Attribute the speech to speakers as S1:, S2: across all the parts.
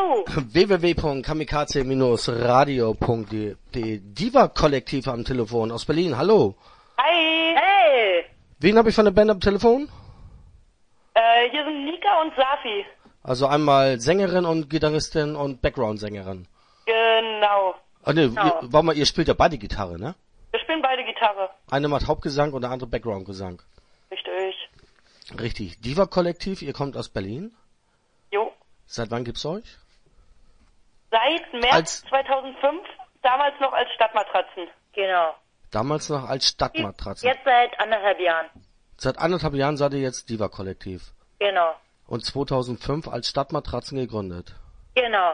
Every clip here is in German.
S1: www.kamikaze-radio.de Diva-Kollektiv am Telefon aus Berlin. Hallo.
S2: Hi. Hey.
S1: Wen habe ich von der Band am Telefon?
S2: Hier sind Nika und Safi.
S1: Also einmal Sängerin und Gitarristin und Background-Sängerin.
S2: Genau.
S1: Ah, ne, genau. Ihr spielt ja beide Gitarre, ne?
S2: Wir spielen beide Gitarre.
S1: Eine macht Hauptgesang und der andere Background-Gesang.
S2: Richtig.
S1: Richtig. Diva-Kollektiv, ihr kommt aus Berlin?
S2: Jo.
S1: Seit wann gibt's euch?
S2: Seit März 2005, damals noch als Stadtmatratzen.
S3: Genau.
S1: Damals noch als Stadtmatratzen.
S3: Jetzt seit 1,5 Jahren.
S1: Seit 1,5 Jahren seid ihr jetzt Diva-Kollektiv.
S3: Genau.
S1: Und 2005 als Stadtmatratzen gegründet.
S3: Genau.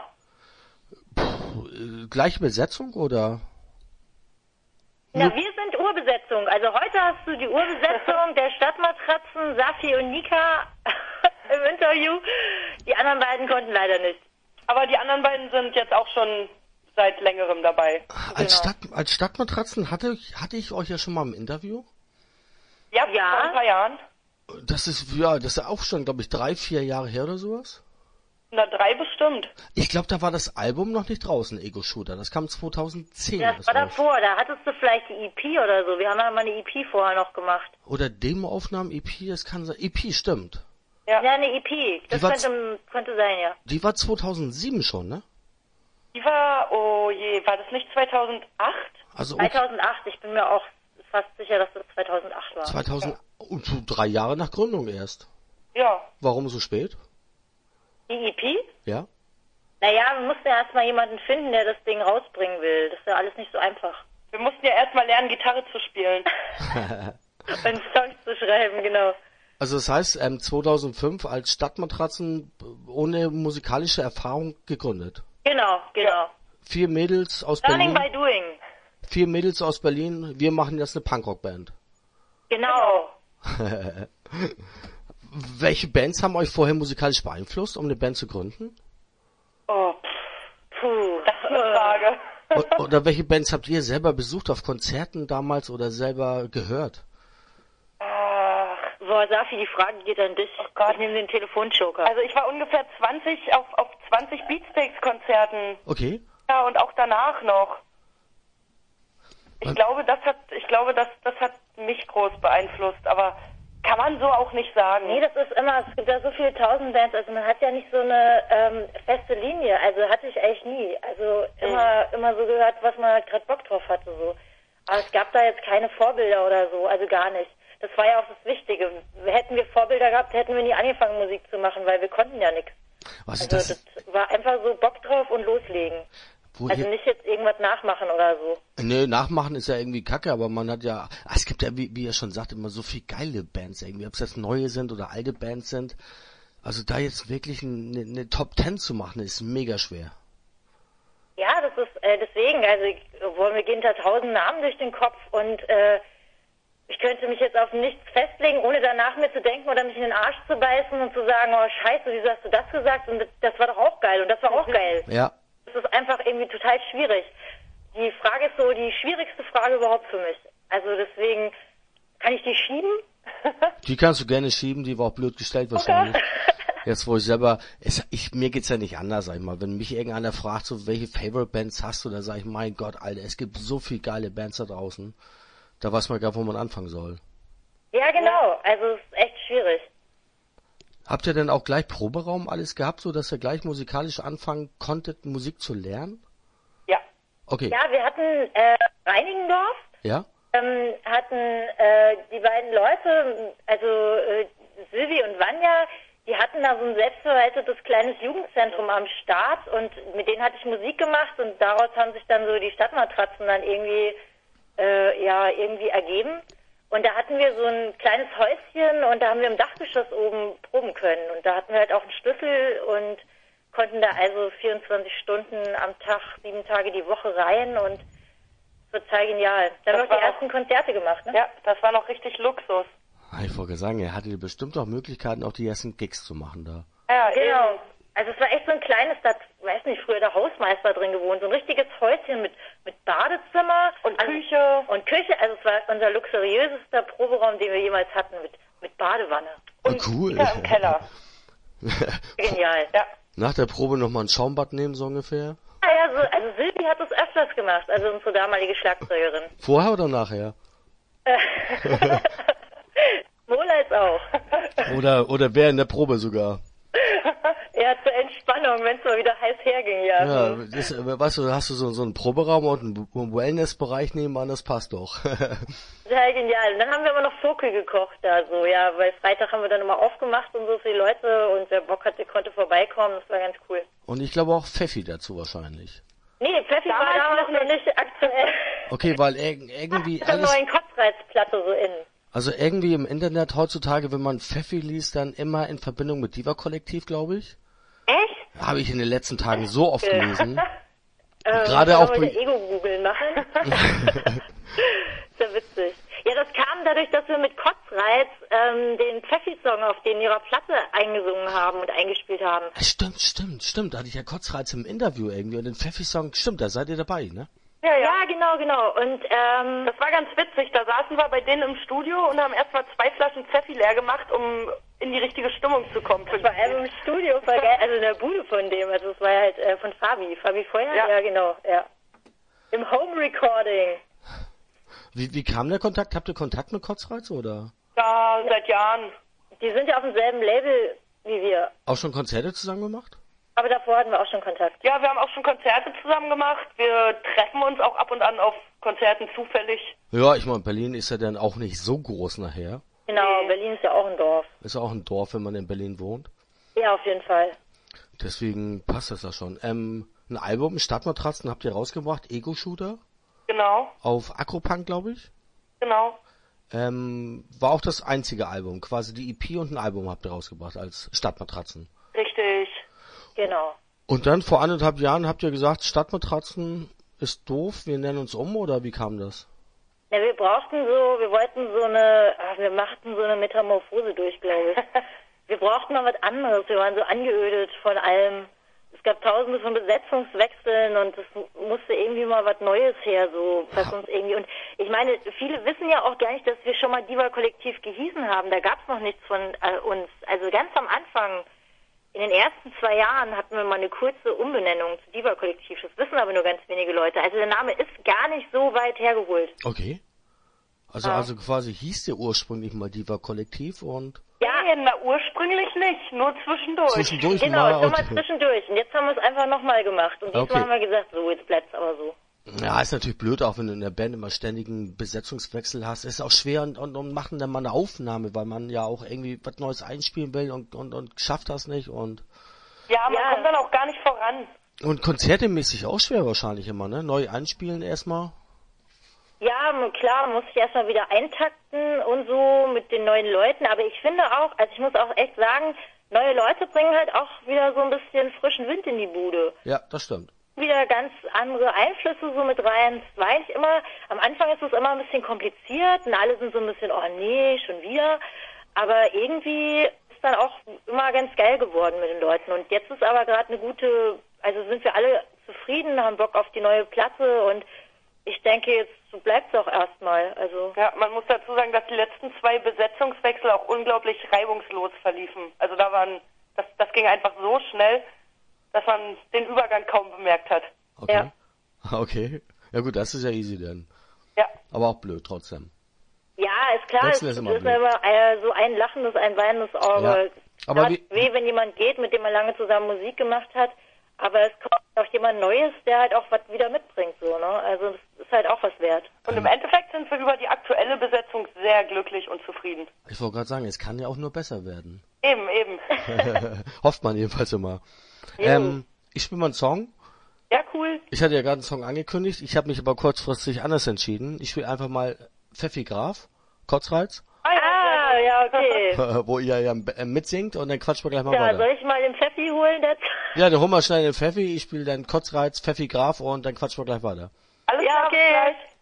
S1: Gleiche Besetzung oder?
S3: Na, wir sind Urbesetzung. Also heute hast du die Urbesetzung der Stadtmatratzen, Safi und Nika im Interview. Die anderen beiden konnten leider nicht.
S2: Aber die anderen beiden sind jetzt auch schon seit längerem dabei.
S1: Als Stadtmatratzen hatte ich euch ja schon mal im Interview?
S2: Ja, vor ein paar Jahren.
S1: Das ist auch schon, glaube ich, 3-4 Jahre her oder sowas?
S2: Na, 3 bestimmt.
S1: Ich glaube, da war das Album noch nicht draußen, Ego Shooter. Das kam 2010.
S3: Das war davor, da hattest du vielleicht die EP oder so. Wir haben ja mal eine EP vorher noch gemacht.
S1: Oder Demoaufnahmen, EP, das kann sein. EP, stimmt.
S3: Ja, eine EP. Das könnte sein, ja.
S1: Die war 2007 schon, ne?
S2: Die war, oh je, war das nicht 2008?
S1: Also
S3: 2008, ich bin mir auch fast sicher, dass das 2008 war.
S1: 2000, und so 3 Jahre nach Gründung erst.
S2: Ja.
S1: Warum so spät?
S3: Die EP?
S1: Ja.
S3: Naja, wir mussten ja erstmal jemanden finden, der das Ding rausbringen will. Das ist ja alles nicht so einfach.
S2: Wir mussten ja erstmal lernen, Gitarre zu spielen.
S3: Und Songs zu schreiben, genau.
S1: Also das heißt, 2005 als Stadtmatratzen ohne musikalische Erfahrung gegründet.
S3: Genau. Ja.
S1: 4 Mädels aus
S3: Learning
S1: Berlin.
S3: by doing.
S1: 4 Mädels aus Berlin, wir machen jetzt eine Punkrock-Band.
S3: Genau.
S1: Welche Bands haben euch vorher musikalisch beeinflusst, um eine Band zu gründen?
S2: Oh, das ist eine Frage.
S1: Oder welche Bands habt ihr selber besucht auf Konzerten damals oder selber gehört?
S3: Boah, Safi, die Frage geht an dich. Oh Gott, ich nehme den Telefonjoker.
S2: Also ich war ungefähr 20 auf 20 Beatsteaks-Konzerten.
S1: Okay.
S2: Ja, und auch danach noch. Ich glaube, das hat mich groß beeinflusst, aber kann man so auch nicht sagen.
S3: Nee, das ist immer, es gibt ja so viele 1000 Bands, also man hat ja nicht so eine feste Linie, also hatte ich eigentlich nie. Also immer so gehört, was man gerade Bock drauf hatte, so. Aber es gab da jetzt keine Vorbilder oder so, also gar nicht. Das war ja auch das Wichtige. Hätten wir Vorbilder gehabt, hätten wir nie angefangen, Musik zu machen, weil wir konnten ja nichts. Also das war einfach so Bock drauf und loslegen. Also nicht jetzt irgendwas nachmachen oder so.
S1: Nee, nachmachen ist ja irgendwie kacke, aber man hat ja, es gibt ja, wie ihr schon sagt, immer so viel geile Bands irgendwie, ob es jetzt neue sind oder alte Bands sind. Also da jetzt wirklich eine Top 10 zu machen, ist mega schwer.
S3: Ja, das ist deswegen, also mir gehen da 1000 Namen durch den Kopf und ich könnte mich jetzt auf nichts festlegen, ohne danach mir zu denken oder mich in den Arsch zu beißen und zu sagen, oh scheiße, wieso hast du das gesagt und das war doch auch geil und das war auch geil.
S1: Ja.
S3: Das ist einfach irgendwie total schwierig. Die Frage ist so die schwierigste Frage überhaupt für mich. Also deswegen, kann ich die schieben?
S1: Die kannst du gerne schieben, die war auch blöd gestellt wahrscheinlich. Okay. Jetzt wo ich selber, mir geht's ja nicht anders, sag ich mal. Wenn mich irgendeiner fragt, so welche Favorite Bands hast du, dann sage ich, mein Gott, Alter, es gibt so viel geile Bands da draußen. Da weiß man gar, wo man anfangen soll.
S3: Ja, genau. Also es ist echt schwierig.
S1: Habt ihr denn auch gleich Proberaum alles gehabt, so dass ihr gleich musikalisch anfangen konntet, Musik zu lernen?
S2: Ja.
S1: Okay.
S3: Ja, wir hatten Reinigendorf.
S1: Ja.
S3: Hatten die beiden Leute, also Silvi und Vanja, die hatten da so ein selbstverwaltetes kleines Jugendzentrum am Start und mit denen hatte ich Musik gemacht und daraus haben sich dann so die Stadtmatratzen dann irgendwie ergeben. Und da hatten wir so ein kleines Häuschen und da haben wir im Dachgeschoss oben proben können. Und da hatten wir halt auch einen Schlüssel und konnten da also 24 Stunden am Tag, 7 Tage die Woche rein und es war total genial. Dann haben wir die ersten Konzerte gemacht, ne?
S2: Ja, das war noch richtig Luxus.
S1: Ich wollte sagen, ihr hattet bestimmt auch Möglichkeiten, auch die ersten Gigs zu machen da.
S3: Ja, genau. Eben. Also es war echt so ein kleines, da, weiß nicht, früher der Hausmeister drin gewohnt, so ein richtiges Häuschen mit Badezimmer und Küche. Und Küche, also es war unser luxuriösester Proberaum, den wir jemals hatten, mit Badewanne.
S1: Und cool.
S2: Im Keller.
S3: Genial.
S2: Ja.
S1: Nach der Probe nochmal ein Schaumbad nehmen, so ungefähr?
S3: Ja, also Silvi hat das öfters gemacht, also unsere damalige Schlagzeugerin.
S1: Vorher oder nachher?
S3: Mola auch.
S1: Oder wer in der Probe sogar?
S3: Ja, zur Entspannung, wenn es mal wieder heiß herging, ja.
S1: Ja, weißt du, hast du so einen Proberaum und einen Wellness-Bereich nebenan, das passt doch.
S3: Sehr genial. Und dann haben wir immer noch Fokel gekocht da so, ja, weil Freitag haben wir dann immer aufgemacht und so für die Leute und wer Bock hatte, konnte vorbeikommen, das war ganz cool.
S1: Und ich glaube auch Pfeffi dazu wahrscheinlich.
S3: Nee, Pfeffi war damals noch nicht aktuell.
S1: Okay, weil irgendwie
S3: Das ist
S1: alles...
S3: noch ein Kotzreizplatte so innen.
S1: Also irgendwie im Internet heutzutage, wenn man Pfeffi liest, dann immer in Verbindung mit Diva-Kollektiv, glaube ich.
S3: Echt?
S1: Habe ich in den letzten Tagen so oft gelesen. Gerade auch...
S3: Mit Ego-Google machen. Ist ja witzig. Ja, das kam dadurch, dass wir mit Kotzreiz den Pfeffi-Song auf den ihrer Platte eingesungen haben und eingespielt haben.
S1: Stimmt. Da hatte ich ja Kotzreiz im Interview irgendwie und den Pfeffi-Song, stimmt, da seid ihr dabei, ne?
S3: Ja, genau. Und
S2: das war ganz witzig. Da saßen wir bei denen im Studio und haben erstmal 2 Flaschen Pfeffi leer gemacht, um in die richtige Stimmung zu kommen.
S3: Vor allem im Studio, voll geil, also in der Bude von dem, also es war halt von Fabi Feuer, ja genau, ja. Im Home Recording.
S1: Wie kam der Kontakt? Habt ihr Kontakt mit Kotzreiz oder?
S2: Ja, seit Jahren.
S3: Die sind ja auf demselben Label wie wir.
S1: Auch schon Konzerte zusammen gemacht?
S3: Aber davor hatten wir auch schon Kontakt.
S2: Ja, wir haben auch schon Konzerte zusammen gemacht. Wir treffen uns auch ab und an auf Konzerten zufällig.
S1: Ja, ich meine, Berlin ist ja dann auch nicht so groß nachher.
S3: Genau, Berlin ist ja auch ein Dorf.
S1: Ist ja auch ein Dorf, wenn man in Berlin wohnt.
S3: Ja, auf jeden Fall.
S1: Deswegen passt das ja schon. Ein Album, Stadtmatratzen, habt ihr rausgebracht, Ego-Shooter.
S2: Genau.
S1: Auf Agropunk, glaube ich.
S2: Genau.
S1: War auch das einzige Album, quasi die EP und ein Album habt ihr rausgebracht als Stadtmatratzen.
S2: Richtig.
S3: Genau.
S1: Und dann vor 1,5 Jahren habt ihr gesagt, Stadtmatratzen ist doof, wir nennen uns um, oder wie kam das?
S3: Ja, wir machten so eine Metamorphose durch, glaube ich. Wir brauchten mal was anderes, wir waren so angeödet von allem. Es gab tausende von Besetzungswechseln und es musste irgendwie mal was Neues her, so, was uns irgendwie, und ich meine, viele wissen ja auch gar nicht, dass wir schon mal Diva-Kollektiv gehießen haben, da gab's noch nichts von uns. Also ganz am Anfang, in den ersten 2 Jahren hatten wir mal eine kurze Umbenennung zu Diva-Kollektiv, das wissen aber nur ganz wenige Leute. Also der Name ist gar nicht so weit hergeholt.
S1: Okay. Also quasi hieß der ursprünglich mal Diva-Kollektiv und...
S2: Ja, ursprünglich nicht, nur zwischendurch.
S1: Zwischendurch
S3: Genau,
S1: mal.
S3: immer zwischendurch. Und jetzt haben wir es einfach nochmal gemacht. Und diesmal haben wir gesagt, so, jetzt bleibt's aber so.
S1: Ja, ist natürlich blöd, auch wenn du in der Band immer ständigen Besetzungswechsel hast. Ist auch schwer und machen dann mal eine Aufnahme, weil man ja auch irgendwie was Neues einspielen will und schafft das nicht und...
S2: Ja, man kommt dann auch gar nicht voran.
S1: Und konzertemäßig auch schwer wahrscheinlich immer, ne? Neu einspielen erstmal.
S3: Ja, klar, man muss sich erstmal wieder eintakten und so mit den neuen Leuten. Aber ich finde auch, also ich muss auch echt sagen, neue Leute bringen halt auch wieder so ein bisschen frischen Wind in die Bude.
S1: Ja, das stimmt.
S3: Wieder ganz andere Einflüsse so mit rein. Es war eigentlich immer, am Anfang ist es immer ein bisschen kompliziert und alle sind so ein bisschen, oh nee, schon wieder. Aber irgendwie ist dann auch immer ganz geil geworden mit den Leuten. Und jetzt ist aber gerade eine gute, also sind wir alle zufrieden, haben Bock auf die neue Platte und ich denke, jetzt so bleibt es auch erstmal. Also
S2: ja, man muss dazu sagen, dass die letzten 2 Besetzungswechsel auch unglaublich reibungslos verliefen. Also das ging einfach so schnell, dass man den Übergang kaum bemerkt hat.
S1: Okay.
S3: Ja.
S1: Okay. Ja gut, das ist ja easy dann.
S2: Ja.
S1: Aber auch blöd trotzdem.
S3: Ja, ist klar,
S1: Wechsel
S3: es
S1: ist
S3: ist
S1: immer
S3: immer so ein lachendes, ein weinendes Auge.
S1: Ja. Aber
S3: Tat weh, wenn jemand geht, mit dem man lange zusammen Musik gemacht hat. Aber es kommt auch jemand Neues, der halt auch was wieder mitbringt, so, ne? Also das ist halt auch was wert.
S2: Und im Endeffekt sind wir über die aktuelle Besetzung sehr glücklich und zufrieden.
S1: Ich wollte gerade sagen, es kann ja auch nur besser werden.
S2: Eben.
S1: Hofft man jedenfalls immer. Ich spiele mal einen Song.
S2: Ja, cool.
S1: Ich hatte ja gerade einen Song angekündigt. Ich habe mich aber kurzfristig anders entschieden. Ich spiele einfach mal Pfeffi Graf, Kotzreiz.
S3: Ja, okay.
S1: Wo ihr ja mitsingt und dann quatschen wir gleich mal
S3: Ja,
S1: weiter.
S3: soll ich mal den Pfeffi holen jetzt?
S1: Ja, dann hol mal schnell den Pfeffi. Ich spiele dann Kotzreiz, Pfeffi Graf und dann quatschen wir gleich weiter.
S2: Alles
S3: Ja,
S2: klar,
S3: okay.
S2: bis gleich.